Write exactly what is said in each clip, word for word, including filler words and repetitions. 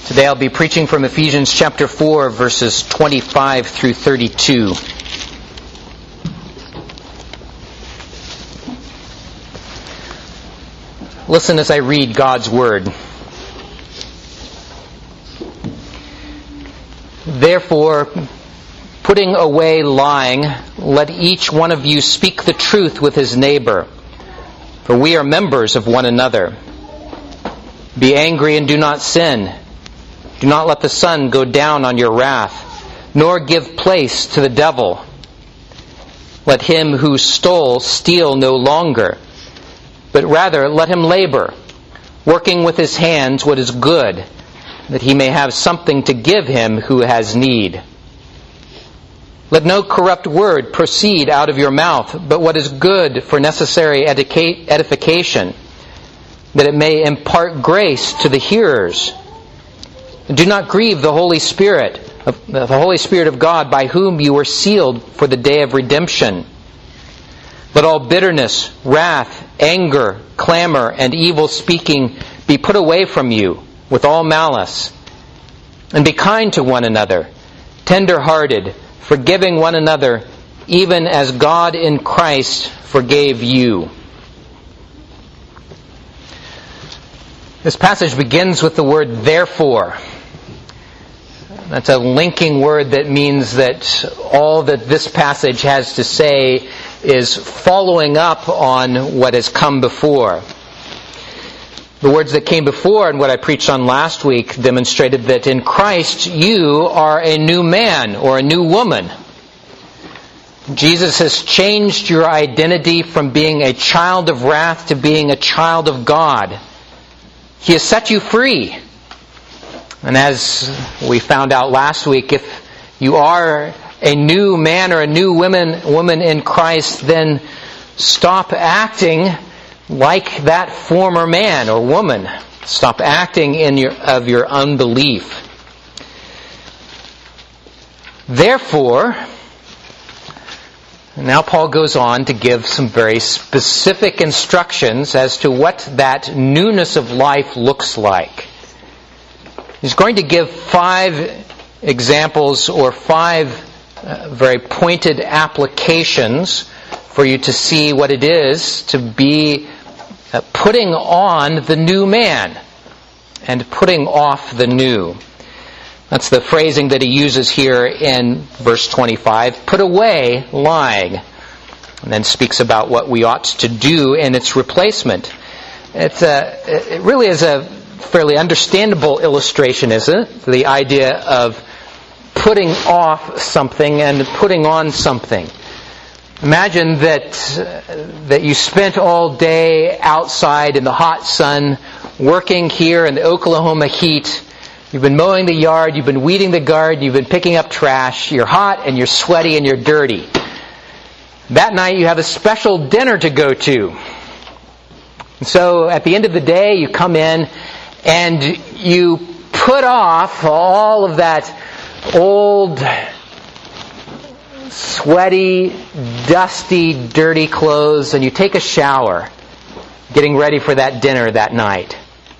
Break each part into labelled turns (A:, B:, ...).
A: Today I'll be preaching from Ephesians chapter four, verses twenty-five through thirty-two. Listen as I read God's Word. Therefore, putting away lying, let each one of you speak the truth with his neighbor, for we are members of one another. Be angry and do not sin. Do not let the sun go down on your wrath, nor give place to the devil. Let him who stole steal no longer, but rather let him labor, working with his hands what is good, that he may have something to give him who has need. Let no corrupt word proceed out of your mouth, but what is good for necessary edification, that it may impart grace to the hearers. Do not grieve the Holy Spirit, the Holy Spirit of God, by whom you were sealed for the day of redemption. Let all bitterness, wrath, anger, clamor, and evil speaking be put away from you with all malice. And be kind to one another, tender-hearted, forgiving one another, even as God in Christ forgave you. This passage begins with the word therefore. That's a linking word that means that all that this passage has to say is following up on what has come before. The words that came before and what I preached on last week demonstrated that in Christ you are a new man or a new woman. Jesus has changed your identity from being a child of wrath to being a child of God. He has set you free. And as we found out last week, if you are a new man or a new woman, woman in Christ, then stop acting like that former man or woman. Stop acting in your, of your unbelief. Therefore, now Paul goes on to give some very specific instructions as to what that newness of life looks like. He's going to give five examples or five uh, very pointed applications for you to see what it is to be uh, putting on the new man and putting off the new. That's the phrasing that he uses here in verse twenty-five. Put away lying. And then speaks about what we ought to do in its replacement. It's a, it really is a fairly understandable illustration, isn't it? The idea of putting off something and putting on something. Imagine that that you spent all day outside in the hot sun, working here in the Oklahoma heat. You've been mowing the yard, you've been weeding the garden, you've been picking up trash. You're hot and you're sweaty and you're dirty. That night you have a special dinner to go to. And so at the end of the day you come in and you put off all of that old, sweaty, dusty, dirty clothes and you take a shower, getting ready for that dinner that night.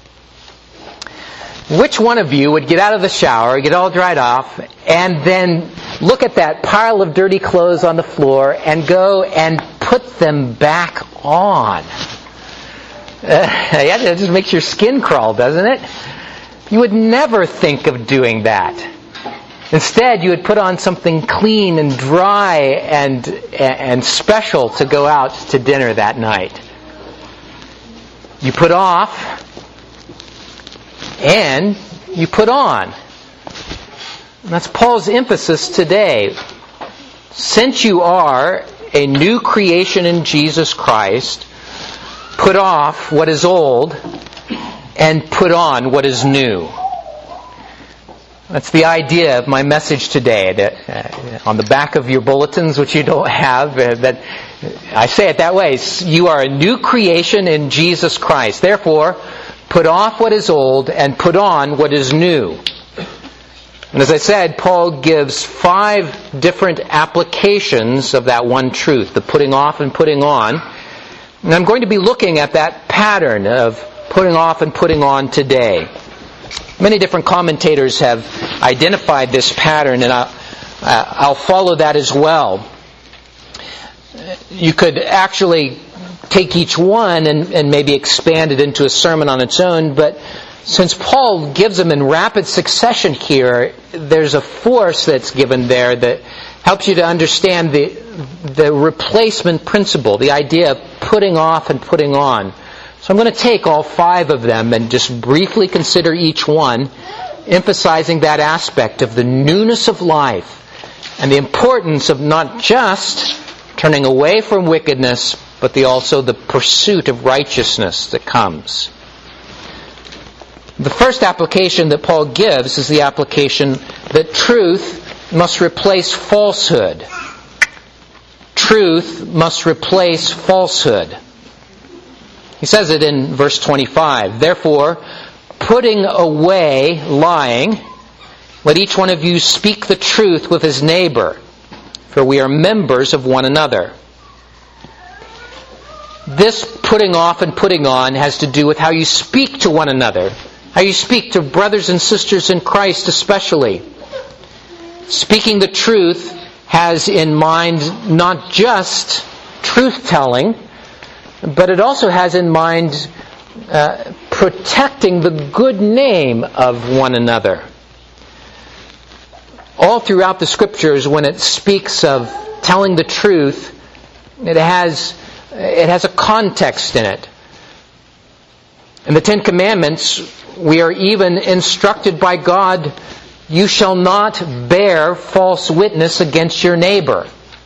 A: Which one of you would get out of the shower, get all dried off, and then look at that pile of dirty clothes on the floor and go and put them back on? Uh, yeah, that just makes your skin crawl, doesn't it? You would never think of doing that. Instead, you would put on something clean and dry and and special to go out to dinner that night. You put off and you put on. And that's Paul's emphasis today. Since you are a new creation in Jesus Christ, put off what is old and put on what is new. That's the idea of my message today. That, uh, on the back of your bulletins, which you don't have, uh, that I say it that way. You are a new creation in Jesus Christ. Therefore, put off what is old and put on what is new. And as I said, Paul gives five different applications of that one truth, the putting off and putting on. And I'm going to be looking at that pattern of putting off and putting on today. Many different commentators have identified this pattern, and I'll, uh, I'll follow that as well. You could actually take each one and, and maybe expand it into a sermon on its own, but since Paul gives them in rapid succession here, there's a force that's given there that helps you to understand the, the replacement principle, the idea of putting off and putting on. So I'm going to take all five of them and just briefly consider each one, emphasizing that aspect of the newness of life and the importance of not just turning away from wickedness, but the, also the pursuit of righteousness that comes. The first application that Paul gives is the application that truth must replace falsehood. Truth must replace falsehood. He says it in verse twenty-five. Therefore, putting away lying, let each one of you speak the truth with his neighbor, for we are members of one another. This putting off and putting on has to do with how you speak to one another, how you speak to brothers and sisters in Christ especially. Speaking the truth has in mind not just truth-telling, but it also has in mind uh, protecting the good name of one another. All throughout the Scriptures, when it speaks of telling the truth, it has it has a context in it. In the Ten Commandments, we are even instructed by God, you shall not bear false witness against your neighbor.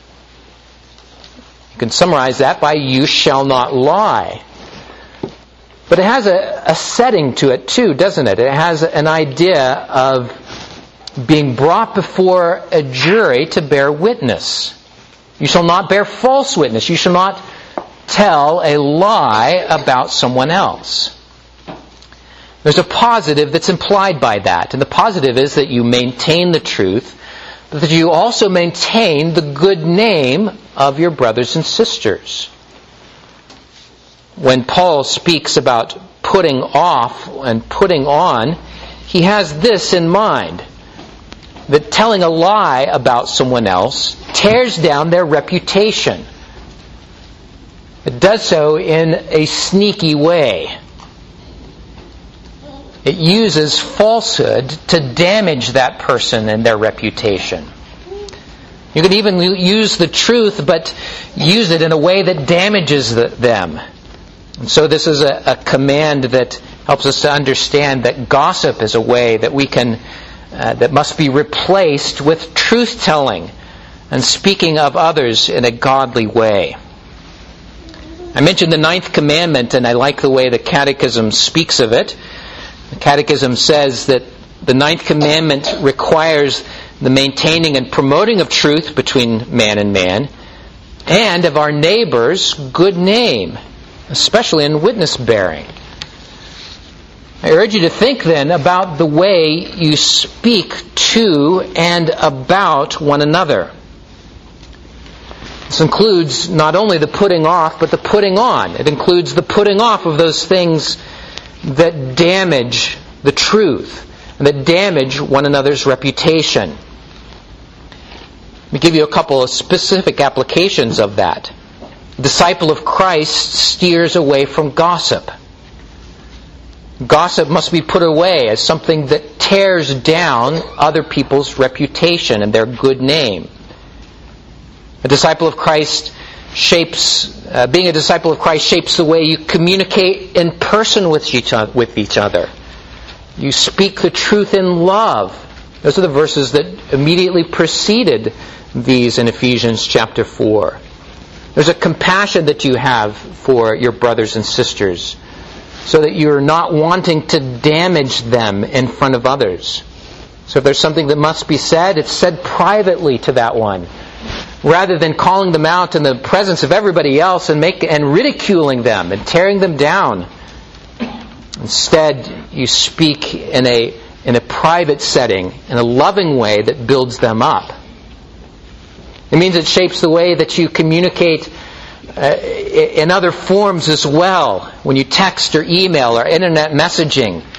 A: You can summarize that by you shall not lie. But it has a, a setting to it too, doesn't it? It has an idea of being brought before a jury to bear witness. You shall not bear false witness. You shall not tell a lie about someone else. There's a positive that's implied by that. And the positive is that you maintain the truth, but that you also maintain the good name of your brothers and sisters. When Paul speaks about putting off and putting on, he has this in mind, that telling a lie about someone else tears down their reputation. It does so in a sneaky way. It uses falsehood to damage that person and their reputation. You can even use the truth, but use it in a way that damages the, them. And so this is a, a command that helps us to understand that gossip is a way that we can, uh, that must be replaced with truth-telling and speaking of others in a godly way. I mentioned the ninth commandment, and I like the way the Catechism speaks of it. The Catechism says that the ninth commandment requires the maintaining and promoting of truth between man and man, and of our neighbor's good name, especially in witness bearing. I urge you to think then about the way you speak to and about one another. This includes not only the putting off, but the putting on. It includes the putting off of those things that damage the truth and that damage one another's reputation. Let me give you a couple of specific applications of that. A disciple of Christ steers away from gossip. Gossip must be put away as something that tears down other people's reputation and their good name. A disciple of Christ shapes, uh, being a disciple of Christ shapes the way you communicate in person with each other, with each other. You speak the truth in love. Those are the verses that immediately preceded these in Ephesians chapter four. There's a compassion that you have for your brothers and sisters, so that you're not wanting to damage them in front of others. So if there's something that must be said, it's said privately to that one, rather than calling them out in the presence of everybody else and make and ridiculing them and tearing them down. Instead, you speak in a in a private setting, in a loving way that builds them up. It means it shapes the way that you communicate uh, in other forms as well. When you text or email or internet messaging,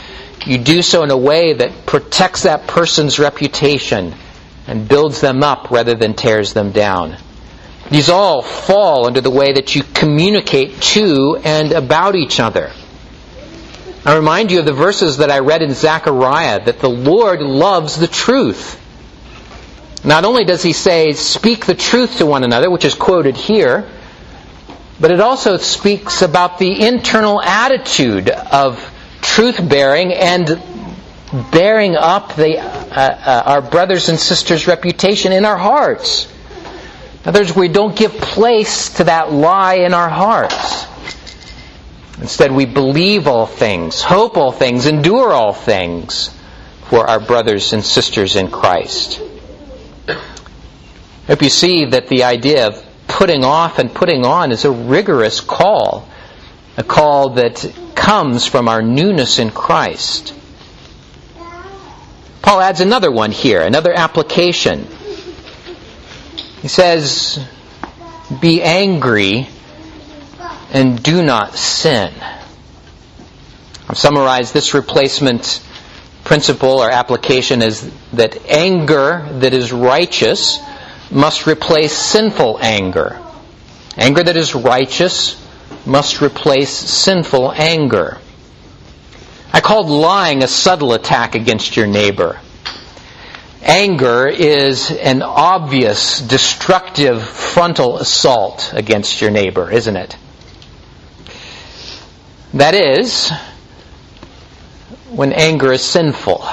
A: you do so in a way that protects that person's reputation and builds them up rather than tears them down. These all fall under the way that you communicate to and about each other. I remind you of the verses that I read in Zechariah, that the Lord loves the truth. Not only does He say, speak the truth to one another, which is quoted here, but it also speaks about the internal attitude of truth-bearing and bearing up the, uh, uh, our brothers and sisters' reputation in our hearts. In other words, we don't give place to that lie in our hearts. Instead, we believe all things, hope all things, endure all things for our brothers and sisters in Christ. I hope you see that the idea of putting off and putting on is a rigorous call, a call that comes from our newness in Christ. Paul adds another one here, another application. He says, be angry and do not sin. I've summarized this replacement principle or application as that anger that is righteous must replace sinful anger. Anger that is righteous must replace sinful anger. I called lying a subtle attack against your neighbor. Anger is an obvious, destructive frontal assault against your neighbor, isn't it? That is, when anger is sinful.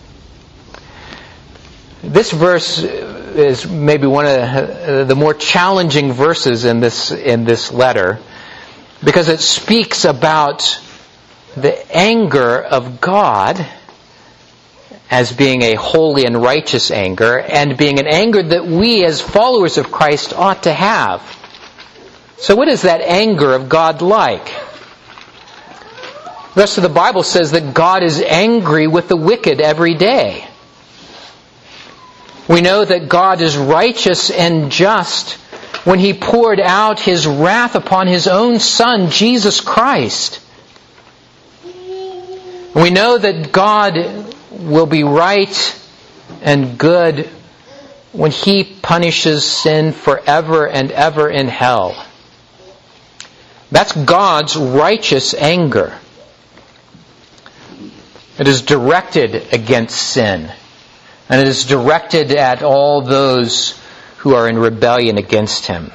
A: This verse is maybe one of the more challenging verses in this in this letter, because it speaks about the anger of God as being a holy and righteous anger, and being an anger that we as followers of Christ ought to have. So what is that anger of God like? The rest of the Bible says that God is angry with the wicked every day. We know that God is righteous and just when He poured out His wrath upon His own Son, Jesus Christ. We know that God will be right and good when He punishes sin forever and ever in hell. That's God's righteous anger. It is directed against sin. And it is directed at all those who are in rebellion against Him.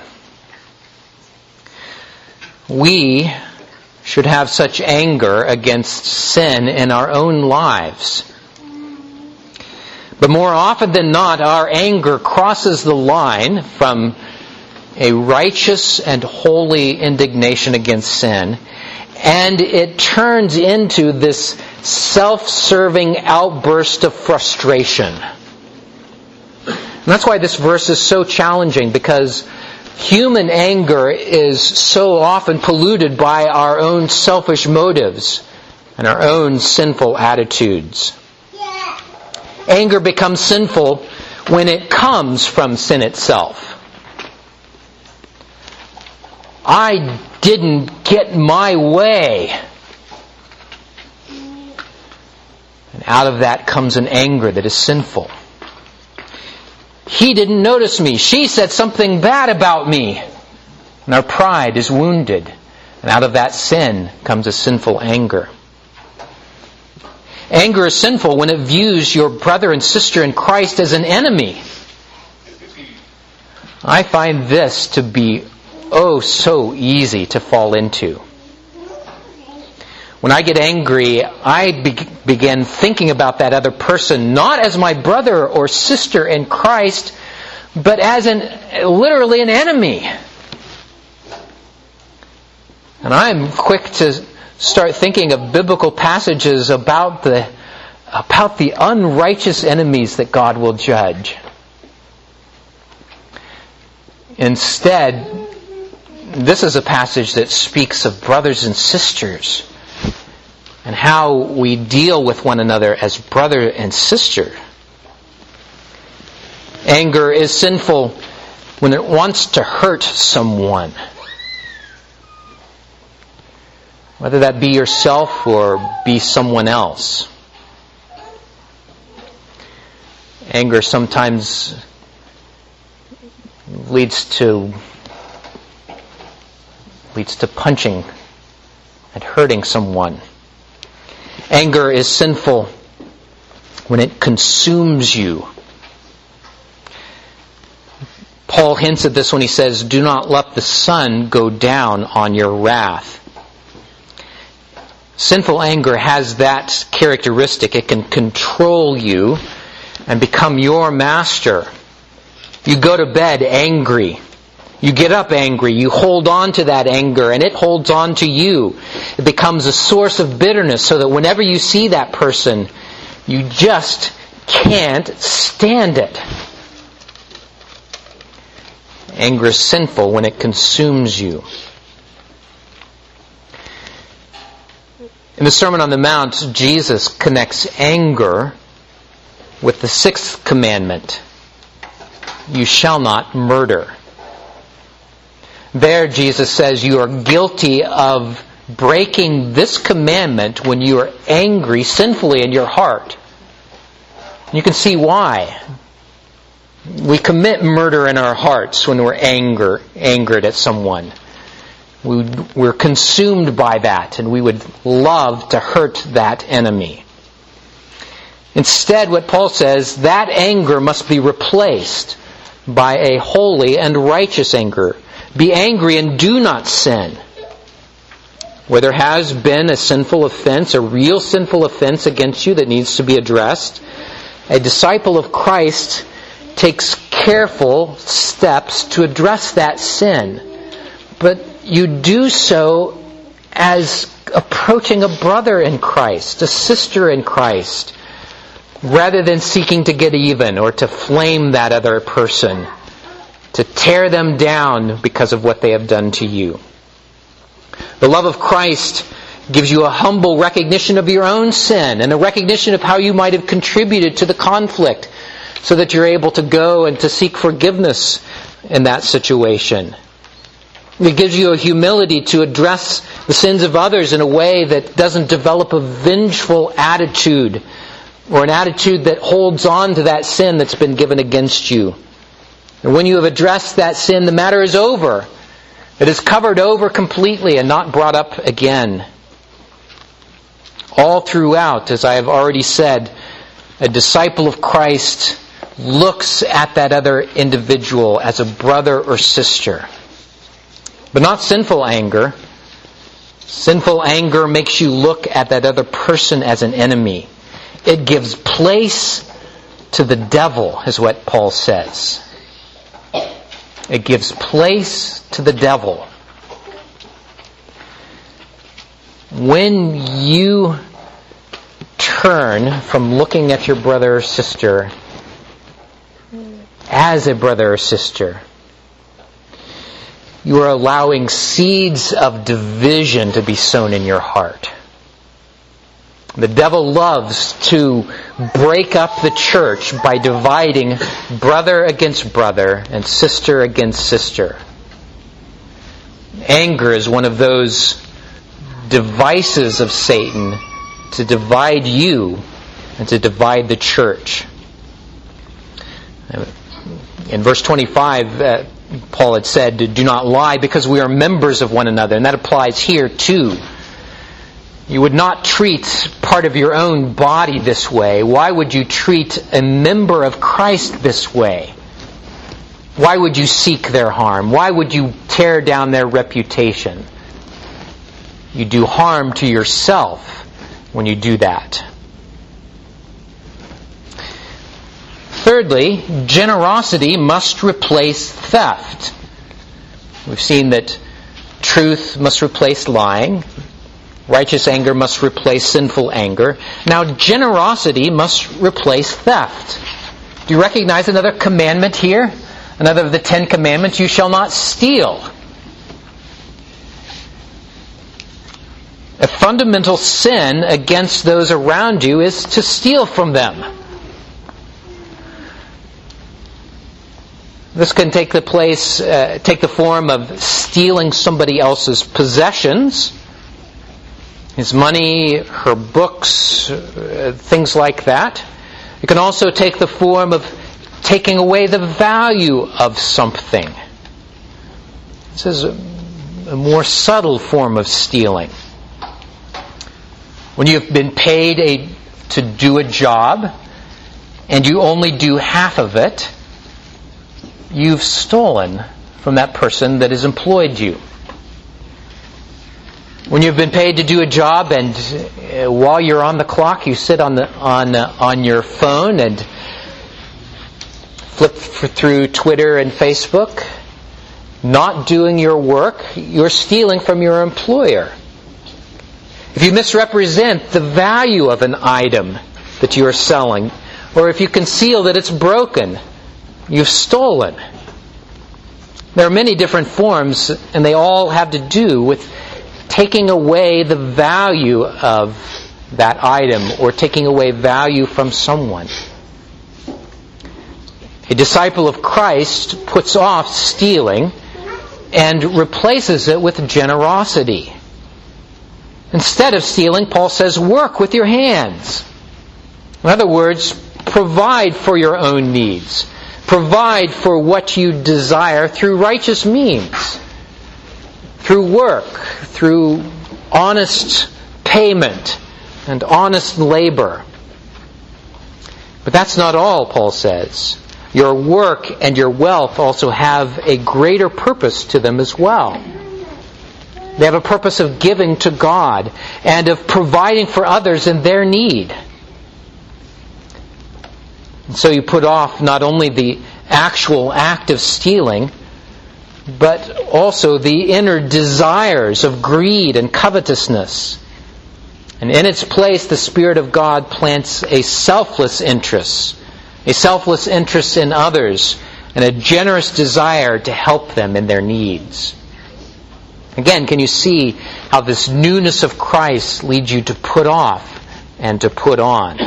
A: We should have such anger against sin in our own lives. But more often than not, our anger crosses the line from a righteous and holy indignation against sin, and it turns into this self-serving outburst of frustration. And that's why this verse is so challenging, because human anger is so often polluted by our own selfish motives and our own sinful attitudes. Anger becomes sinful when it comes from sin itself. I didn't get my way. And out of that comes an anger that is sinful. He didn't notice me. She said something bad about me. And our pride is wounded. And out of that sin comes a sinful anger. Anger is sinful when it views your brother and sister in Christ as an enemy. I find this to be oh so easy to fall into. When I get angry, I be- begin thinking about that other person not as my brother or sister in Christ, but as an literally an enemy. And I'm quick to start thinking of biblical passages about the about the unrighteous enemies that God will judge. Instead, this is a passage that speaks of brothers and sisters and how we deal with one another as brother and sister. Anger is sinful when it wants to hurt someone, whether that be yourself or be someone else. Anger sometimes leads to leads to punching and hurting someone. Anger is sinful when it consumes you. Paul hints at this when he says, "Do not let the sun go down on your wrath." Sinful anger has that characteristic. It can control you and become your master. You go to bed angry. You get up angry. You hold on to that anger, and it holds on to you. It becomes a source of bitterness, so that whenever you see that person, you just can't stand it. Anger is sinful when it consumes you. In the Sermon on the Mount, Jesus connects anger with the sixth commandment: you shall not murder. There, Jesus says you are guilty of breaking this commandment when you are angry sinfully in your heart. You can see why. We commit murder in our hearts when we're anger, angered at someone. We, we're consumed by that, and we would love to hurt that enemy. Instead, what Paul says, that anger must be replaced by a holy and righteous anger. Be angry and do not sin. Where there has been a sinful offense, a real sinful offense against you that needs to be addressed, a disciple of Christ takes careful steps to address that sin. But you do so as approaching a brother in Christ, a sister in Christ, rather than seeking to get even or to flame that other person, to tear them down because of what they have done to you. The love of Christ gives you a humble recognition of your own sin and a recognition of how you might have contributed to the conflict, so that you're able to go and to seek forgiveness in that situation. It gives you a humility to address the sins of others in a way that doesn't develop a vengeful attitude or an attitude that holds on to that sin that's been given against you. And when you have addressed that sin, the matter is over. It is covered over completely and not brought up again. All throughout, as I have already said, a disciple of Christ looks at that other individual as a brother or sister. But not sinful anger. Sinful anger makes you look at that other person as an enemy. It gives place to the devil, is what Paul says. It gives place to the devil. When you turn from looking at your brother or sister as a brother or sister, you are allowing seeds of division to be sown in your heart. The devil loves to break up the church by dividing brother against brother and sister against sister. Anger is one of those devices of Satan to divide you and to divide the church. In verse twenty-five, uh, Paul had said, "Do not lie, because we are members of one another." And that applies here too. You would not treat part of your own body this way. Why would you treat a member of Christ this way? Why would you seek their harm? Why would you tear down their reputation? You do harm to yourself when you do that. Thirdly, generosity must replace theft. We've seen that truth must replace lying. Righteous anger must replace sinful anger. Now, generosity must replace theft. Do you recognize another commandment here? Another of the Ten Commandments: you shall not steal. A fundamental sin against those around you is to steal from them. This can take the place, uh, take the form of stealing somebody else's possessions, his money, her books, uh, things like that. It can also take the form of taking away the value of something. This is a, a more subtle form of stealing. When you've been paid a, to do a job, and you only do half of it, you've stolen from that person that has employed you. When you've been paid to do a job, and uh, while you're on the clock, you sit on the on uh, on your phone and flip f- through Twitter and Facebook, not doing your work, you're stealing from your employer. If you misrepresent the value of an item that you are selling, or if you conceal that it's broken, you've stolen. There are many different forms, and they all have to do with taking away the value of that item or taking away value from someone. A disciple of Christ puts off stealing and replaces it with generosity. Instead of stealing, Paul says, work with your hands. In other words, provide for your own needs. Provide for what you desire through righteous means. Through work, through honest payment and honest labor. But that's not all, Paul says. Your work and your wealth also have a greater purpose to them as well. They have a purpose of giving to God and of providing for others in their need. And so you put off not only the actual act of stealing, but also the inner desires of greed and covetousness. And in its place, the Spirit of God plants a selfless interest, a selfless interest in others, and a generous desire to help them in their needs. Again, can you see how this newness of Christ leads you to put off and to put on?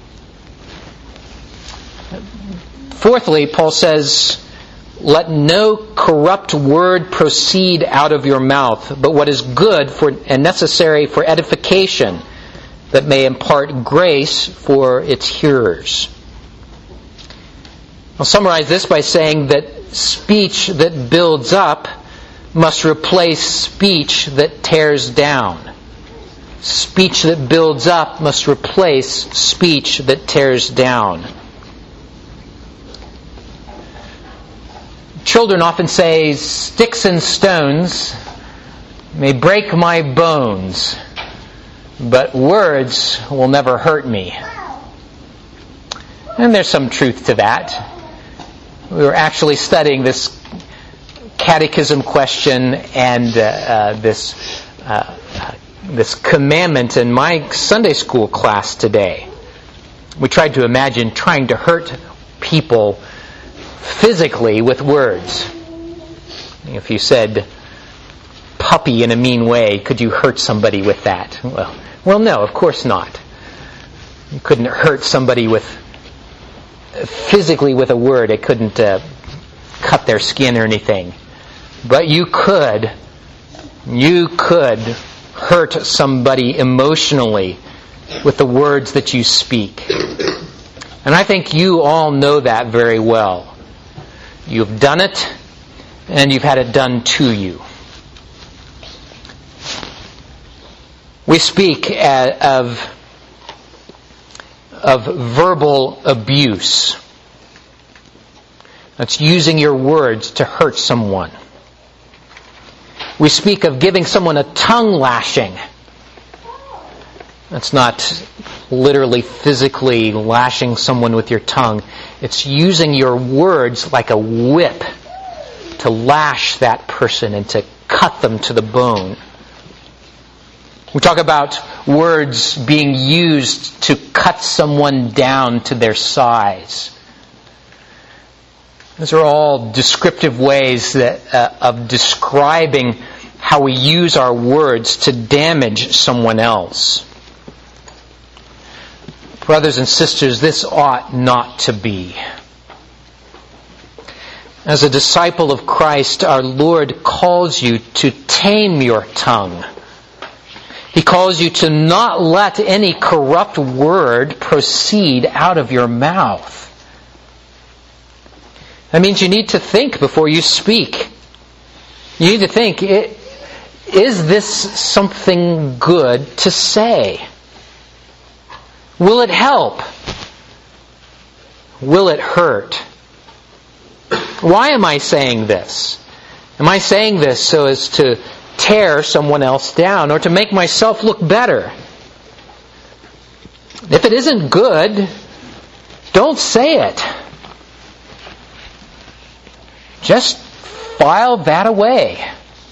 A: Fourthly, Paul says, let no corrupt word proceed out of your mouth, but what is good for and necessary for edification, that may impart grace for its hearers. I'll summarize this by saying that speech that builds up must replace speech that tears down. Speech that builds up must replace speech that tears down. Children often say, sticks and stones may break my bones, but words will never hurt me. And there's some truth to that. We were actually studying this catechism question and uh, uh, this uh, this commandment in my Sunday school class today. We tried to imagine trying to hurt people physically with words. If you said puppy in a mean way, could you hurt somebody with that? Well, well, no, of course not. You couldn't hurt somebody with physically with a word. It couldn't uh, cut their skin or anything. But you could, you could hurt somebody emotionally with the words that you speak. And I think you all know that very well. You've done it, and you've had it done to you. We speak of, of verbal abuse. That's using your words to hurt someone. We speak of giving someone a tongue lashing. That's not literally physically lashing someone with your tongue. It's using your words like a whip to lash that person and to cut them to the bone. We talk about words being used to cut someone down to their size. Those are all descriptive ways that, uh, of describing how we use our words to damage someone else. Brothers and sisters, this ought not to be. As a disciple of Christ, our Lord calls you to tame your tongue. He calls you to not let any corrupt word proceed out of your mouth. That means you need to think before you speak. You need to think, is this something good to say? Will it help? Will it hurt? Why am I saying this? Am I saying this so as to tear someone else down or to make myself look better? If it isn't good, don't say it. Just file that away.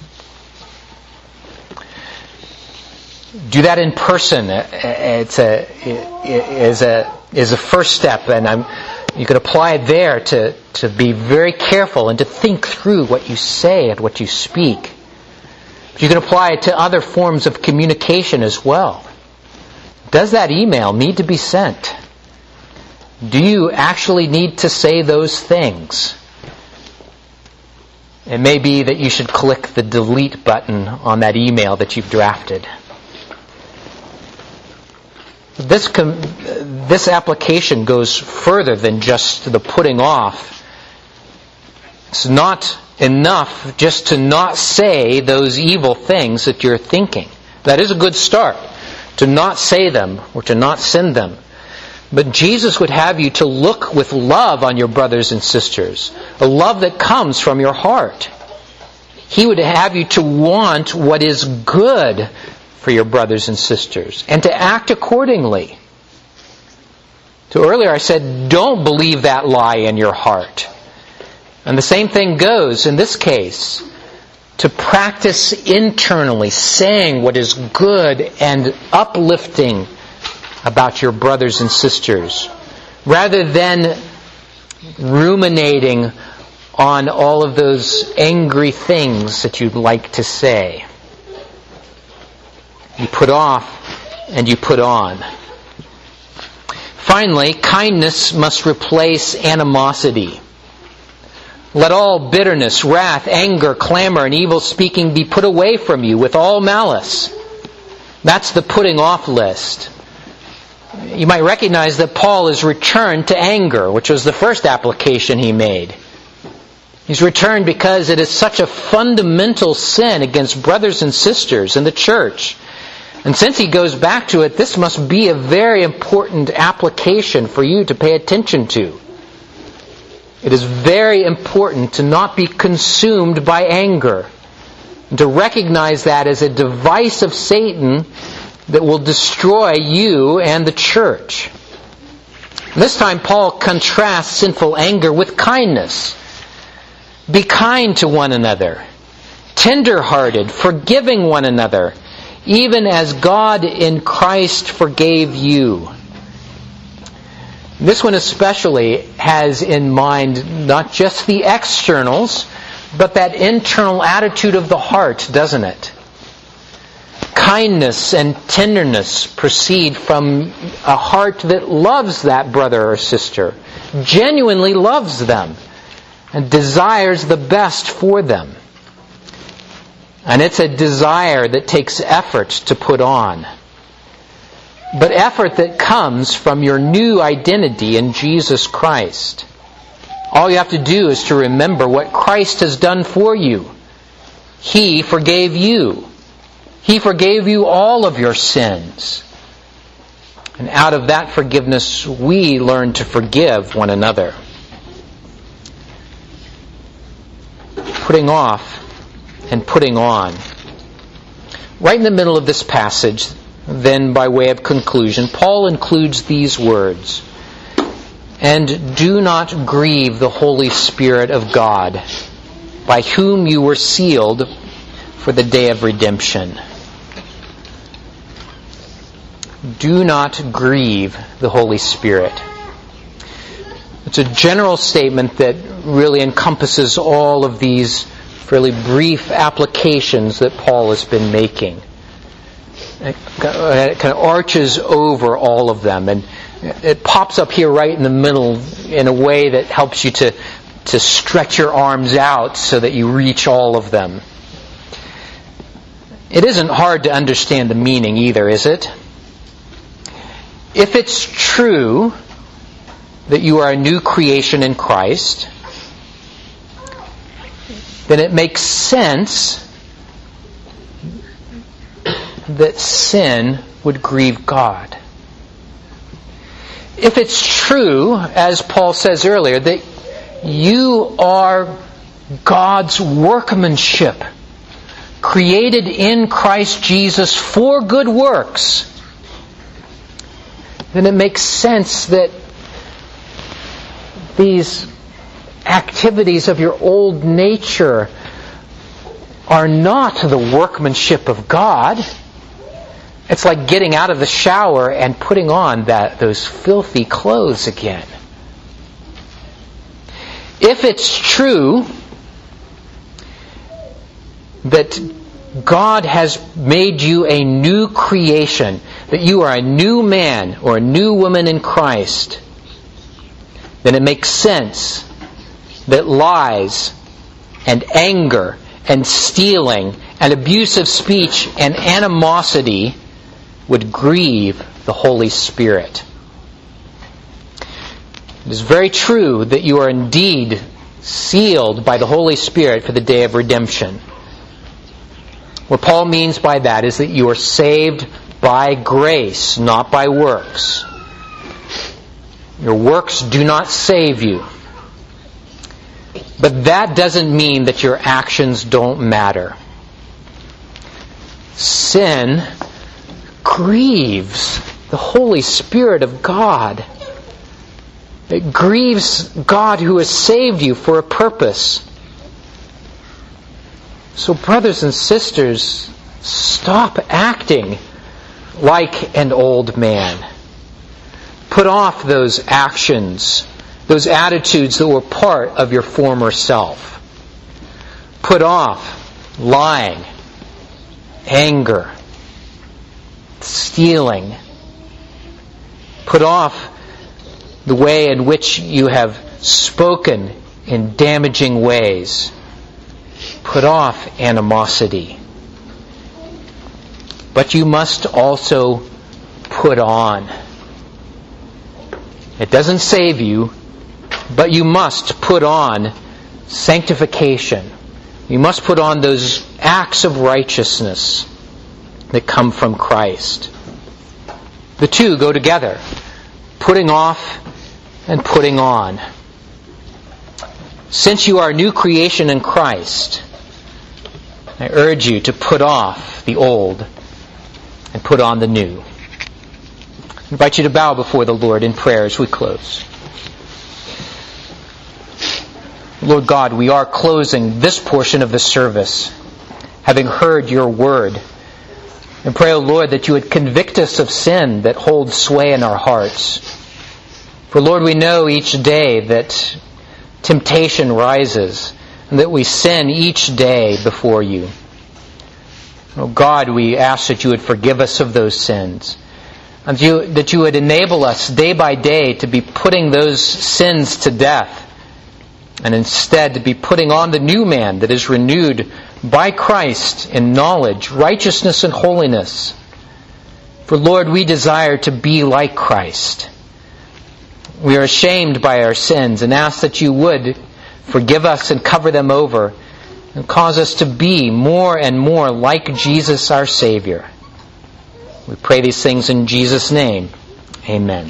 A: Do that in person. It's a is a is a first step, and I'm. You can apply it there to to be very careful and to think through what you say and what you speak. But you can apply it to other forms of communication as well. Does that email need to be sent? Do you actually need to say those things? It may be that you should click the delete button on that email that you've drafted. This com- this application goes further than just the putting off. It's not enough just to not say those evil things that you're thinking. That is a good start, to not say them or to not send them. But Jesus would have you to look with love on your brothers and sisters, a love that comes from your heart. He would have you to want what is good for your brothers and sisters and to act accordingly. So earlier I said, don't believe that lie in your heart. And the same thing goes in this case, to practice internally saying what is good and uplifting about your brothers and sisters, rather than ruminating on all of those angry things that you'd like to say. You put off and you put on. Finally, kindness must replace animosity. Let all bitterness, wrath, anger, clamor, and evil speaking be put away from you with all malice. That's the putting off list. You might recognize that Paul has returned to anger, which was the first application he made. He's returned because it is such a fundamental sin against brothers and sisters in the church. And since he goes back to it, this must be a very important application for you to pay attention to. It is very important to not be consumed by anger, and to recognize that as a device of Satan that will destroy you and the church. This time Paul contrasts sinful anger with kindness. Be kind to one another, tender-hearted, forgiving one another, even as God in Christ forgave you. This one especially has in mind not just the externals, but that internal attitude of the heart, doesn't it? Kindness and tenderness proceed from a heart that loves that brother or sister, genuinely loves them, and desires the best for them. And it's a desire that takes effort to put on. But effort that comes from your new identity in Jesus Christ. All you have to do is to remember what Christ has done for you. He forgave you. He forgave you all of your sins. And out of that forgiveness, we learn to forgive one another. Putting off and putting on. Right in the middle of this passage, then by way of conclusion, Paul includes these words: "And do not grieve the Holy Spirit of God, by whom you were sealed for the day of redemption." Do not grieve the Holy Spirit. It's a general statement that really encompasses all of these fairly brief applications that Paul has been making. It kind of arches over all of them, and it pops up here right in the middle in a way that helps you to, to stretch your arms out so that you reach all of them. It isn't hard to understand the meaning either, is it? If it's true that you are a new creation in Christ, then it makes sense that sin would grieve God. If it's true, as Paul says earlier, that you are God's workmanship, created in Christ Jesus for good works, then it makes sense that these activities of your old nature are not the workmanship of God. It's like getting out of the shower and putting on that those filthy clothes again. If it's true that God has made you a new creation, that you are a new man or a new woman in Christ, then it makes sense that lies and anger and stealing and abusive speech and animosity would grieve the Holy Spirit. It is very true that you are indeed sealed by the Holy Spirit for the day of redemption. What Paul means by that is that you are saved by grace, not by works. Your works do not save you. But that doesn't mean that your actions don't matter. Sin grieves the Holy Spirit of God. It grieves God who has saved you for a purpose. So brothers and sisters, stop acting like an old man. Put off those actions, those attitudes that were part of your former self. Put off lying, anger, stealing. Put off the way in which you have spoken in damaging ways. Put off animosity. But you must also put on. It doesn't save you, but you must put on sanctification. You must put on those acts of righteousness that come from Christ. The two go together. Putting off and putting on. Since you are a new creation in Christ, I urge you to put off the old and put on the new. I invite you to bow before the Lord in prayer as we close. Lord God, we are closing this portion of the service, having heard your word. And pray, O Lord, that you would convict us of sin that holds sway in our hearts. For Lord, we know each day that temptation rises and that we sin each day before you. Oh God, we ask that you would forgive us of those sins. And you, that you would enable us day by day to be putting those sins to death, and instead to be putting on the new man that is renewed by Christ in knowledge, righteousness, and holiness. For Lord, we desire to be like Christ. We are ashamed by our sins and ask that you would forgive us and cover them over and cause us to be more and more like Jesus our Savior. We pray these things in Jesus' name. Amen.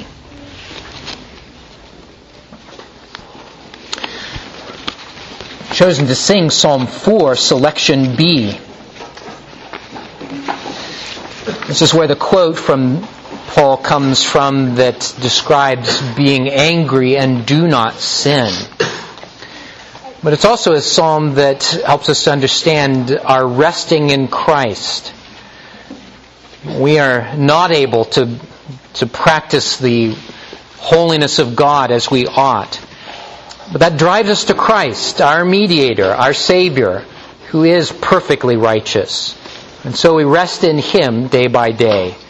A: Chosen to sing Psalm four, selection B. This is where the quote from Paul comes from that describes being angry and do not sin. But it's also a psalm that helps us to understand our resting in Christ. We are not able to, to practice the holiness of God as we ought. But that drives us to Christ, our mediator, our Savior, who is perfectly righteous. And so we rest in Him day by day.